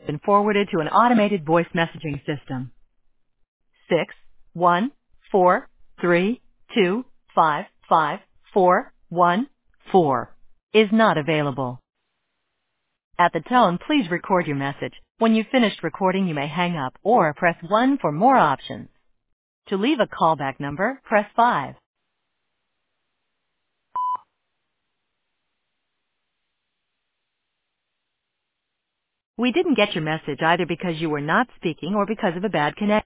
been forwarded to an automated voice messaging system. 61432555414 is not available. At the tone, please record your message. When you've finished recording, you may hang up or press 1 for more options. To leave a callback number, press 5. We didn't get your message either because you were not speaking or because of a bad connection.